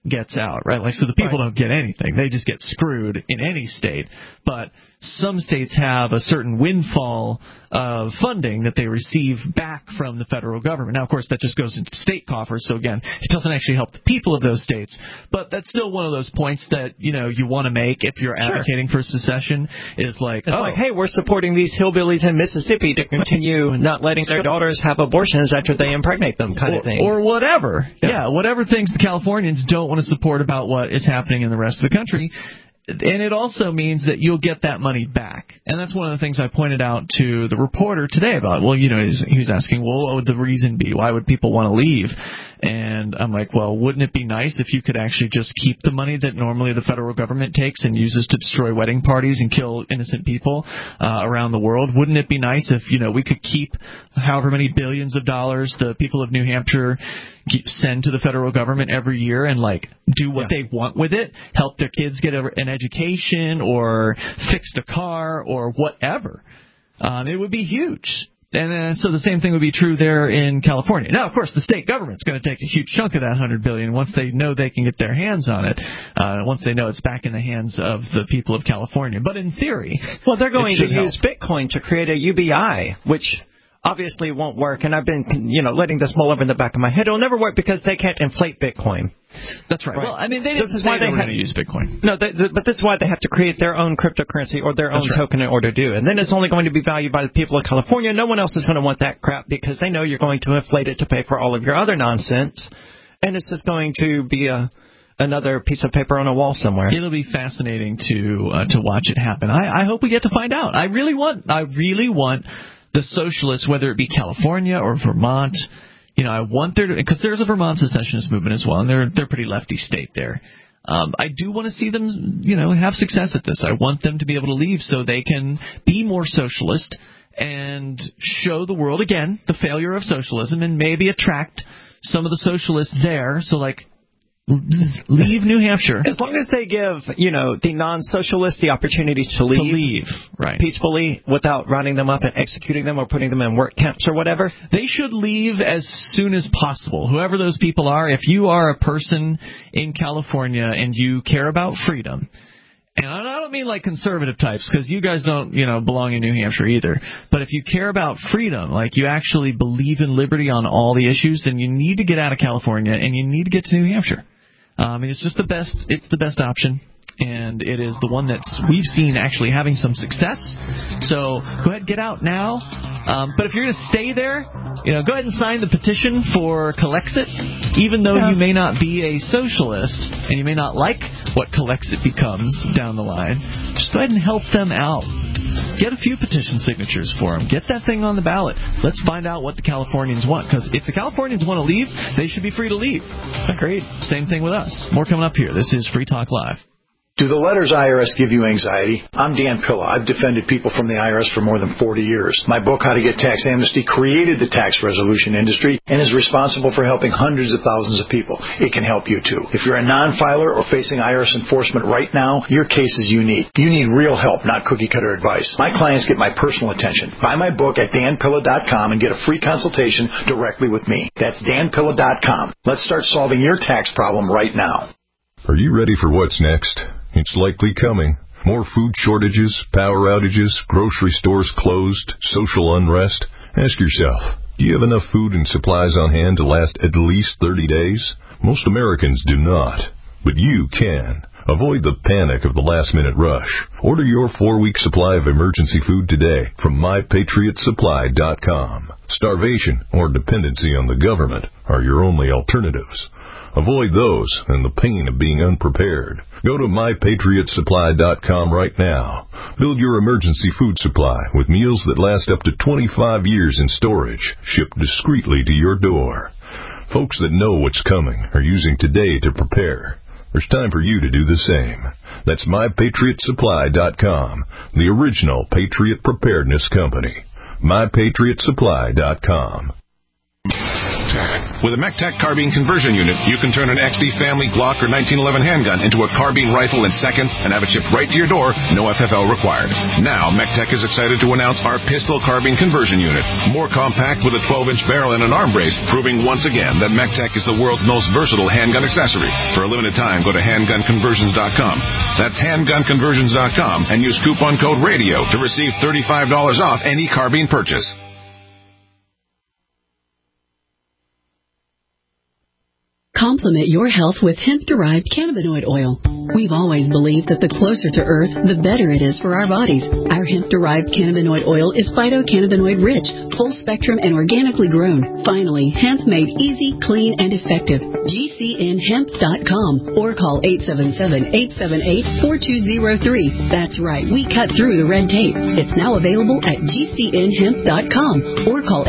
gets out, right? Like, so the people don't get anything. They just get screwed in any state. But some states have a certain windfall of funding that they receive back from the federal government. Now, of course, that just goes into state coffers, so again, it doesn't actually help the people of those states. But that's still one of those points that, you know, you want to make if you're advocating for secession, is like, it's like, hey, we're supporting these hillbillies in Mississippi to continue not letting their daughters have abortions after they impregnate them, kind of thing. Or whatever. Yeah, whatever things the Californians don't want to support about what is happening in the rest of the country. And it also means that you'll get that money back. And that's one of the things I pointed out to the reporter today about, well, you know, he was asking, well, what would the reason be? Why would people want to leave? And I'm like, well, wouldn't it be nice if you could actually just keep the money that normally the federal government takes and uses to destroy wedding parties and kill innocent people around the world? Wouldn't it be nice if, you know, we could keep however many billions of dollars the people of New Hampshire send to the federal government every year and, like, do what they want with it, help their kids get an education or fix a car or whatever? It would be huge. And so the same thing would be true there in California. Now, of course, the state government's going to take a huge chunk of that $100 billion once they know they can get their hands on it. Once they know it's back in the hands of the people of California. But in theory, well, they're going to use Bitcoin to create a UBI, which obviously won't work. And I've been, you know, letting this mull over in the back of my head. It'll never work because they can't inflate Bitcoin. That's right. Well, I mean, they didn't say they were going to use Bitcoin. No, but this is why they have to create their own cryptocurrency or their own token in order to do it. And then it's only going to be valued by the people of California. No one else is going to want that crap because they know you're going to inflate it to pay for all of your other nonsense. And it's just going to be another piece of paper on a wall somewhere. It'll be fascinating to watch it happen. I hope we get to find out. I really want the socialists, whether it be California or Vermont, you know, I want there to, because there's a Vermont secessionist movement as well, and they're a pretty lefty state there. I do want to see them, you know, have success at this. I want them to be able to leave so they can be more socialist and show the world again the failure of socialism and maybe attract some of the socialists there. So, like, leave New Hampshire. As long as they give, you know, the non-socialists the opportunity to leave right, peacefully without rounding them up and executing them or putting them in work camps or whatever. They should leave as soon as possible. Whoever those people are, if you are a person in California and you care about freedom, and I don't mean like conservative types, because you guys don't, you know, belong in New Hampshire either. But if you care about freedom, like you actually believe in liberty on all the issues, then you need to get out of California and you need to get to New Hampshire. It's just the best. It's the best option, and it is the one that we've seen actually having some success. So go ahead, get out now. But if you're going to stay there, you know, go ahead and sign the petition for Calexit. Even though you may not be a socialist and you may not like what Calexit becomes down the line, just go ahead and help them out. Get a few petition signatures for them. Get that thing on the ballot. Let's find out what the Californians want. Because if the Californians want to leave, they should be free to leave. Agreed. Same thing with us. More coming up here. This is Free Talk Live. Do the letters IRS give you anxiety? I'm Dan Pilla. I've defended people from the IRS for more than 40 years. My book, How to Get Tax Amnesty, created the tax resolution industry and is responsible for helping hundreds of thousands of people. It can help you, too. If you're a non-filer or facing IRS enforcement right now, your case is unique. You need real help, not cookie-cutter advice. My clients get my personal attention. Buy my book at danpilla.com and get a free consultation directly with me. That's danpilla.com. Let's start solving your tax problem right now. Are you ready for what's next? It's likely coming. More food shortages, power outages, grocery stores closed, social unrest. Ask yourself, do you have enough food and supplies on hand to last at least 30 days? Most Americans do not, but you can. Avoid the panic of the last-minute rush. Order your 4-week supply of emergency food today from MyPatriotSupply.com. Starvation or dependency on the government are your only alternatives. Avoid those and the pain of being unprepared. Go to MyPatriotSupply.com right now. Build your emergency food supply with meals that last up to 25 years in storage, shipped discreetly to your door. Folks that know what's coming are using today to prepare. There's time for you to do the same. That's MyPatriotSupply.com, the original Patriot Preparedness Company. MyPatriotSupply.com. MECTEC. With a MECTEC carbine conversion unit, you can turn an XD family Glock or 1911 handgun into a carbine rifle in seconds and have it shipped right to your door, no FFL required. Now, MECTEC is excited to announce our pistol carbine conversion unit. More compact with a 12-inch barrel and an arm brace, proving once again that MECTEC is the world's most versatile handgun accessory. For a limited time, go to handgunconversions.com. That's handgunconversions.com and use coupon code RADIO to receive $35 off any carbine purchase. Complement your health with hemp-derived cannabinoid oil. We've always believed that the closer to Earth, the better it is for our bodies. Our hemp-derived cannabinoid oil is phytocannabinoid-rich, full-spectrum, and organically grown. Finally, hemp made easy, clean, and effective. GCNhemp.com or call 877-878-4203. That's right, we cut through the red tape. It's now available at GCNhemp.com or call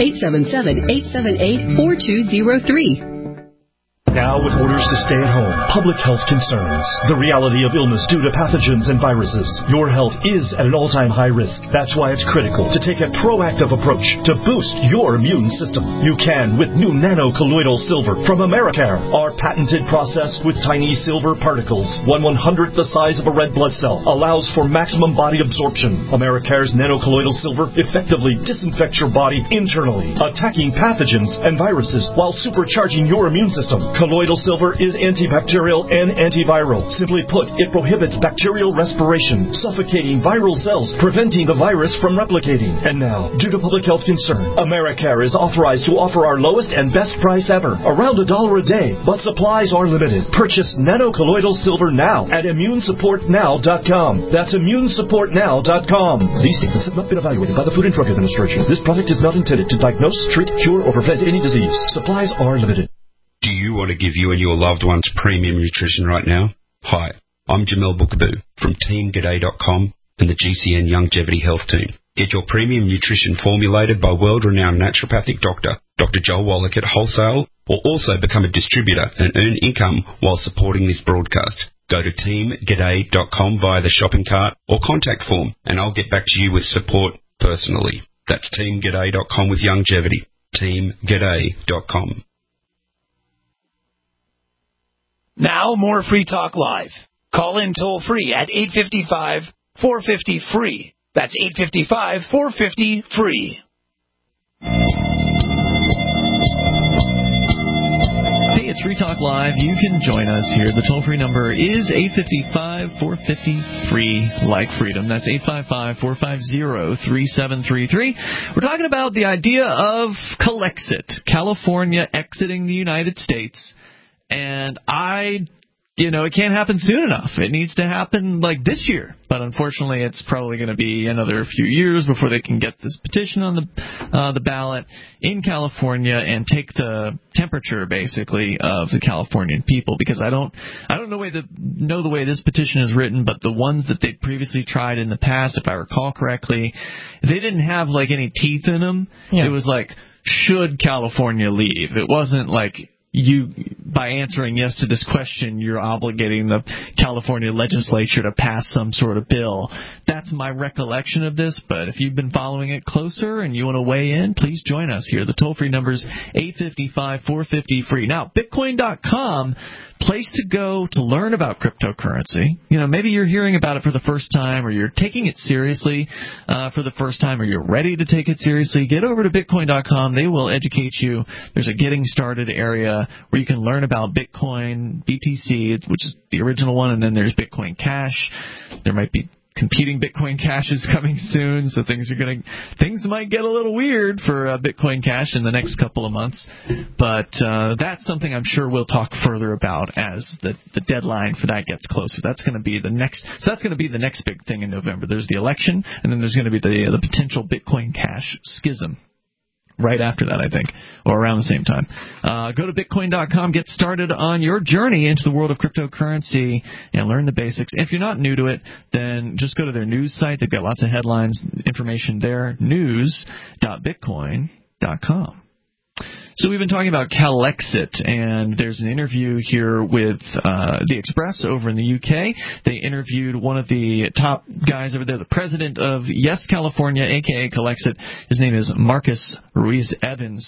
877-878-4203. Now with orders to stay at home, public health concerns, the reality of illness due to pathogens and viruses, your health is at an all-time high risk. That's why it's critical to take a proactive approach to boost your immune system. You can with new nano-colloidal silver from Americare. Our patented process with tiny silver particles, 1/100th the size of a red blood cell, allows for maximum body absorption. Americare's nano-colloidal silver effectively disinfects your body internally, attacking pathogens and viruses while supercharging your immune system. Colloidal silver is antibacterial and antiviral. Simply put, it prohibits bacterial respiration, suffocating viral cells, preventing the virus from replicating. And now, due to public health concern, Americare is authorized to offer our lowest and best price ever, around $1 a day, but supplies are limited. Purchase nano-colloidal silver now at immunesupportnow.com. That's immunesupportnow.com. These statements have not been evaluated by the Food and Drug Administration. This product is not intended to diagnose, treat, cure, or prevent any disease. Supplies are limited. Do you want to give you and your loved ones premium nutrition right now? Hi, I'm Jamel Bookaboo from TeamGaday.com and the GCN Longevity Health Team. Get your premium nutrition formulated by world-renowned naturopathic doctor, Dr. Joel Wallach at Wholesale, or also become a distributor and earn income while supporting this broadcast. Go to TeamGaday.com via the shopping cart or contact form, and I'll get back to you with support personally. That's TeamGaday.com with longevity. TeamGaday.com. Now, more Free Talk Live. Call in toll-free at 855-450-FREE. That's 855-450-FREE. Hey, it's Free Talk Live. You can join us here. The toll-free number is 855-450-FREE, like freedom. That's 855-450-3733. We're talking about the idea of Calexit, California exiting the United States. And it can't happen soon enough. It needs to happen like this year. But unfortunately, it's probably going to be another few years before they can get this petition on the ballot in California and take the temperature, basically, of the Californian people. Because I don't know the way this petition is written, but the ones that they previously tried in the past, if I recall correctly, they didn't have like any teeth in them. Yeah. It was like, should California leave? It wasn't like, by answering yes to this question, you're obligating the California legislature to pass some sort of bill. That's my recollection of this, but if you've been following it closer and you want to weigh in, please join us here. The toll-free number is 855-450-FREE. Now, Bitcoin.com, place to go to learn about cryptocurrency. Maybe you're hearing about it for the first time, or you're taking it seriously for the first time, or you're ready to take it seriously. Get over to Bitcoin.com. They will educate you. There's a getting started area where you can learn about Bitcoin, BTC, which is the original one, and then there's Bitcoin Cash. There might be competing Bitcoin Cashes coming soon, so things might get a little weird for Bitcoin Cash in the next couple of months. But that's something I'm sure we'll talk further about as the deadline for that gets closer. That's going to be the next big thing in November. There's the election, and then there's going to be the potential Bitcoin Cash schism. Right after that, I think, or around the same time. Go to Bitcoin.com, get started on your journey into the world of cryptocurrency, and learn the basics. If you're not new to it, then just go to their news site. They've got lots of headlines, information there, news.bitcoin.com. So we've been talking about Calexit, and there's an interview here with The Express over in the UK. They interviewed one of the top guys over there, the president of Yes California, a.k.a. Calexit. His name is Marcus Ruiz Evans.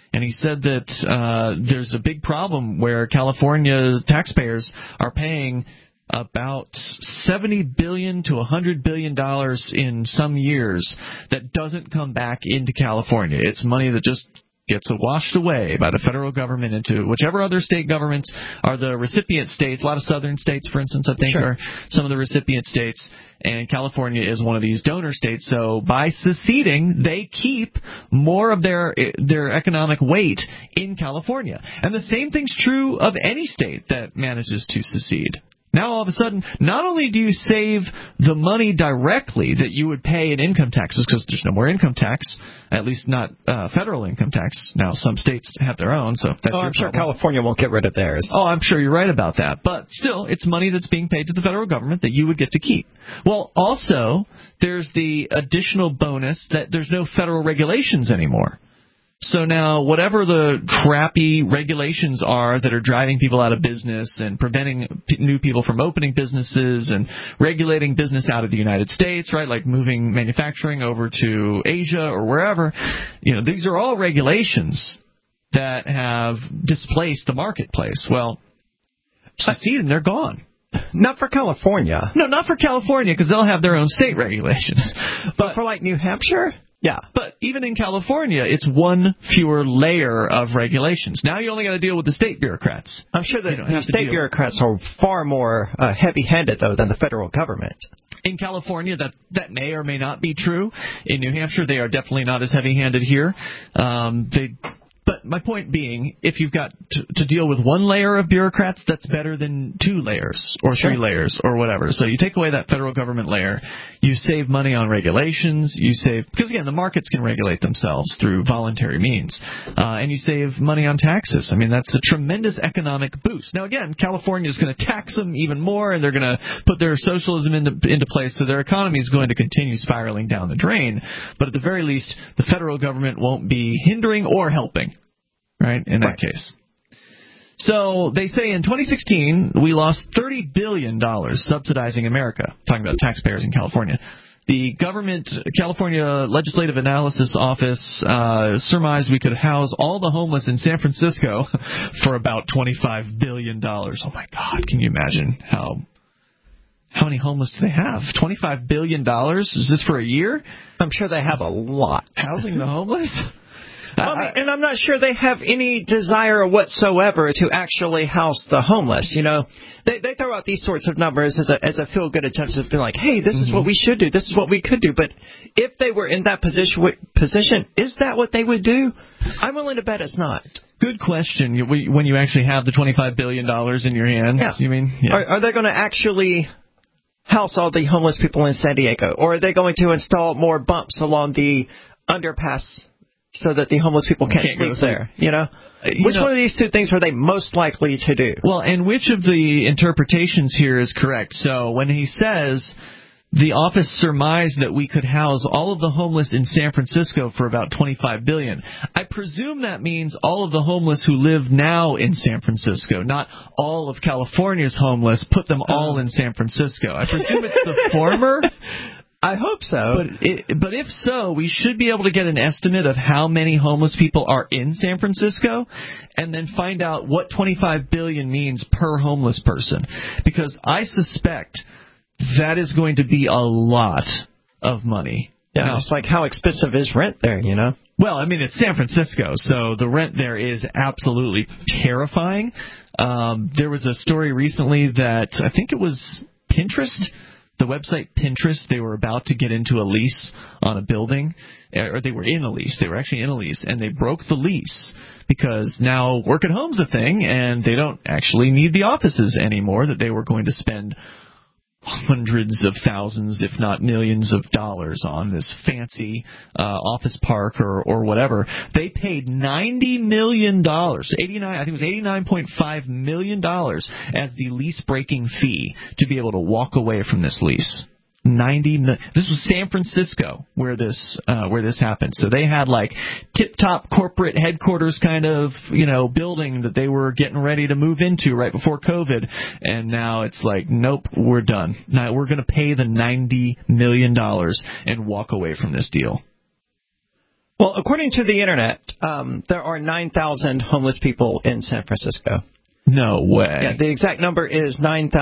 And he said that there's a big problem where California taxpayers are paying about $70 billion to $100 billion in some years that doesn't come back into California. It's money that just gets washed away by the federal government into whichever other state governments are the recipient states. A lot of southern states, for instance, I think, are some of the recipient states, and California is one of these donor states. So by seceding, they keep more of their economic weight in California. And the same thing's true of any state that manages to secede. Now, all of a sudden, not only do you save the money directly that you would pay in income taxes, because there's no more income tax, at least not federal income tax. Now, some states have their own, so that's your I'm sure problem. California won't get rid of theirs. Oh, I'm sure you're right about that. But still, it's money that's being paid to the federal government that you would get to keep. Well, also, there's the additional bonus that there's no federal regulations anymore. So now, whatever the crappy regulations are that are driving people out of business and preventing new people from opening businesses and regulating business out of the United States, right, like moving manufacturing over to Asia or wherever, these are all regulations that have displaced the marketplace. Well, seceding, they're gone. Not for California. No, not for California, because they'll have their own state regulations. But for, like, New Hampshire? Yeah. But even in California, it's one fewer layer of regulations. Now you only got to deal with the state bureaucrats. I'm sure that the state bureaucrats are far more heavy-handed, though, than the federal government. In California, that may or may not be true. In New Hampshire, they are definitely not as heavy-handed here. But my point being, if you've got to deal with one layer of bureaucrats, that's better than two layers or three layers or whatever. So you take away that federal government layer, you save money on regulations, because again, the markets can regulate themselves through voluntary means, and you save money on taxes. I mean, that's a tremendous economic boost. Now again, California is going to tax them even more, and they're going to put their socialism into place, so their economy is going to continue spiraling down the drain. But at the very least, the federal government won't be hindering or helping. Right, in that case. So they say in 2016, we lost $30 billion subsidizing America, talking about taxpayers in California. The California Legislative Analysis Office surmised we could house all the homeless in San Francisco for about $25 billion. Oh, my God, can you imagine how many homeless do they have? $25 billion? Is this for a year? I'm sure they have a lot. Housing the homeless? And I'm not sure they have any desire whatsoever to actually house the homeless. They throw out these sorts of numbers as a feel-good attempt to be like, hey, this is what we should do. This is what we could do. But if they were in that position, is that what they would do? I'm willing to bet it's not. Good question. When you actually have the $25 billion in your hands, you mean? Yeah. Are they going to actually house all the homeless people in San Diego? Or are they going to install more bumps along the underpass so that the homeless people can't sleep there, Which one of these two things are they most likely to do? Well, and which of the interpretations here is correct? So when he says the office surmised that we could house all of the homeless in San Francisco for about $25 billion, I presume that means all of the homeless who live now in San Francisco, not all of California's homeless, put them all in San Francisco. I presume it's the former. I hope so. But if so, we should be able to get an estimate of how many homeless people are in San Francisco and then find out what $25 billion means per homeless person. Because I suspect that is going to be a lot of money. Yeah, now, it's like how expensive is rent there, Well, I mean, it's San Francisco, so the rent there is absolutely terrifying. There was a story recently that I think it was Pinterest. The website Pinterest, they were about to get into a lease on a building, or they were in a lease. They were actually in a lease, and they broke the lease because now work at home's a thing, and they don't actually need the offices anymore that they were going to spend hundreds of thousands, if not millions of dollars on this fancy office park or whatever. They paid $90 million, I think it was $89.5 million as the lease breaking fee to be able to walk away from this lease. This was San Francisco where this happened. So they had like tip-top corporate headquarters kind of, building that they were getting ready to move into right before COVID. And now it's like, nope, we're done. Now we're going to pay the $90 million and walk away from this deal. Well, according to the internet, there are 9,000 homeless people in San Francisco. No way. Yeah, the exact number is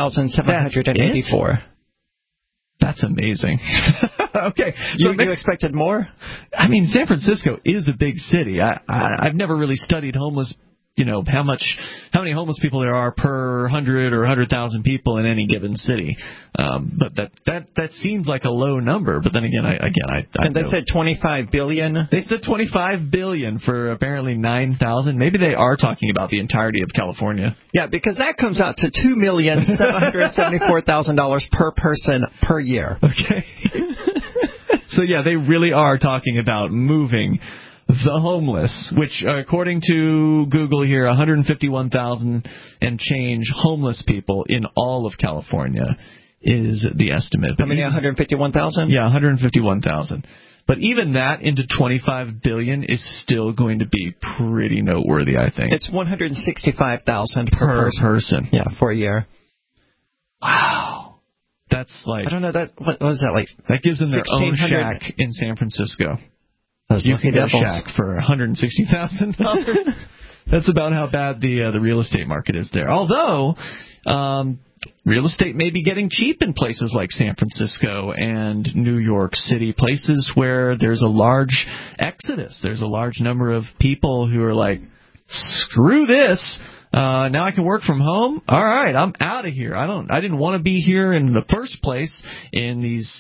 9,784. That's amazing. Okay. So you expected more? I mean, San Francisco is a big city. I've never really studied homeless, how many homeless people there are per 100 or 100,000 people in any given city. But that seems like a low number. But then again, I and they said 25 billion. They said 25 billion for apparently 9,000. Maybe they are talking about the entirety of California. Yeah, because that comes out to $2,774,000 per person per year. Okay. So yeah, they really are talking about moving the homeless, which according to Google here, 151,000 and change homeless people in all of California is the estimate. How many? 151,000? Yeah, 151,000. But even that into 25 billion is still going to be pretty noteworthy, I think. It's 165,000 per person. Yeah, for a year. Wow. That's like, I don't know, what was that like? That gives them their own shack in San Francisco. You can get a shack for $160,000. That's about how bad the real estate market is there. Although real estate may be getting cheap in places like San Francisco and New York City, places where there's a large exodus. There's a large number of people who are like, screw this. Now I can work from home. All right, I'm out of here. I didn't want to be here in the first place in these,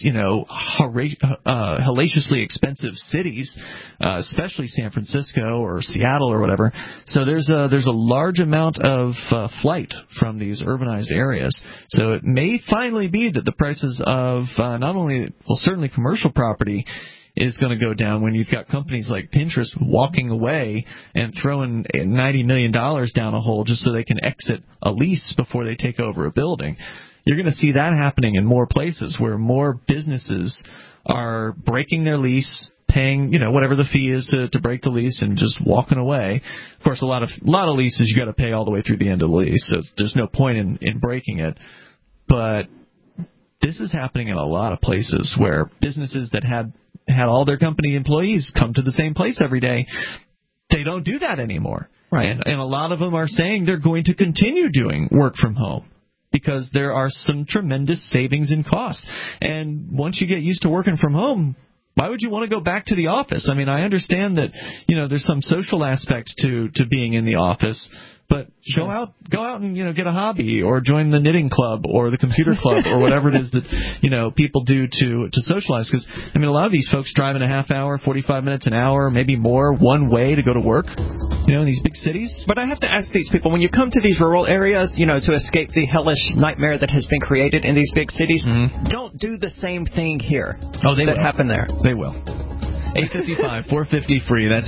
hellaciously expensive cities, especially San Francisco or Seattle or whatever. So there's a large amount of flight from these urbanized areas. So it may finally be that the prices of not only, certainly commercial property is going to go down when you've got companies like Pinterest walking away and throwing $90 million down a hole just so they can exit a lease before they take over a building. You're going to see that happening in more places where more businesses are breaking their lease, paying, whatever the fee is to break the lease and just walking away. Of course, a lot of leases you got to pay all the way through the end of the lease, so there's no point in breaking it. But this is happening in a lot of places where businesses that had all their company employees come to the same place every day, they don't do that anymore. Right. And a lot of them are saying they're going to continue doing work from home because there are some tremendous savings in cost. And once you get used to working from home, why would you want to go back to the office? I mean, I understand that, there's some social aspect to being in the office, but go out and, get a hobby or join the knitting club or the computer club or whatever it is that, people do to socialize. Because, a lot of these folks drive in a half hour, 45 minutes, an hour, maybe more, one way to go to work, in these big cities. But I have to ask these people, when you come to these rural areas, to escape the hellish nightmare that has been created in these big cities, don't do the same thing here. Oh, they that happened there. They will. 855-450-FREE. That's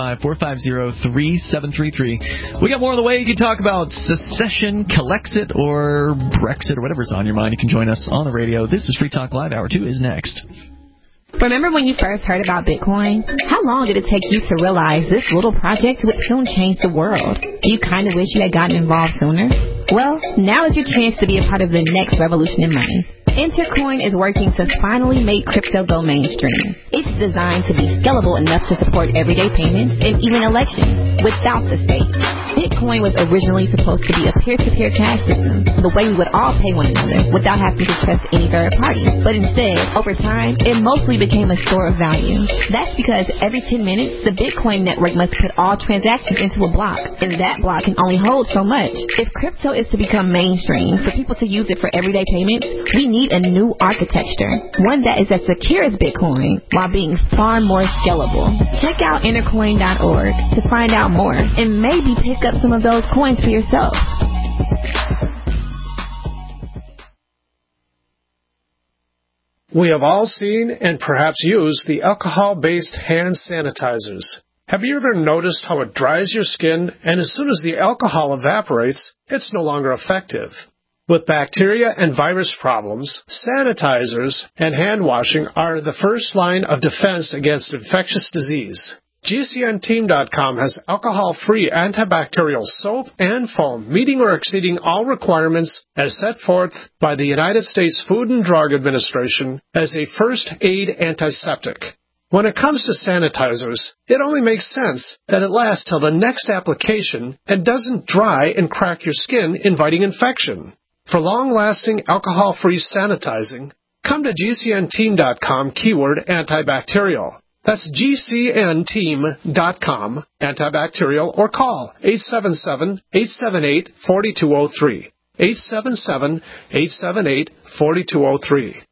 855-450-3733. We got more on the way. You can talk about secession, Calexit, or Brexit, or whatever's on your mind. You can join us on the radio. This is Free Talk Live. Hour 2 is next. Remember when you first heard about Bitcoin? How long did it take you to realize this little project would soon change the world? Do you kind of wish you had gotten involved sooner? Well, now is your chance to be a part of the next revolution in money. Intercoin is working to finally make crypto go mainstream. It's designed to be scalable enough to support everyday payments and even elections without the state. Bitcoin was originally supposed to be a peer-to-peer cash system, the way we would all pay one another without having to trust any third party. But instead, over time, it mostly became a store of value. That's because every 10 minutes, the Bitcoin network must put all transactions into a block, and that block can only hold so much. If crypto is to become mainstream, for people to use it for everyday payments, we need a new architecture, one that is as secure as Bitcoin while being far more scalable. Check out intercoin.org to find out more and maybe pick up some of those coins for yourself. We have all seen and perhaps used the alcohol-based hand sanitizers. Have you ever noticed how it dries your skin, and as soon as the alcohol evaporates, it's no longer effective? With bacteria and virus problems, sanitizers and hand washing are the first line of defense against infectious disease. GCNteam.com has alcohol-free antibacterial soap and foam meeting or exceeding all requirements as set forth by the United States Food and Drug Administration as a first aid antiseptic. When it comes to sanitizers, it only makes sense that it lasts till the next application and doesn't dry and crack your skin, inviting infection. For long-lasting, alcohol-free sanitizing, come to GCNteam.com keyword antibacterial. That's GCNteam.com, antibacterial, or call 877-878-4203. 877-878-4203.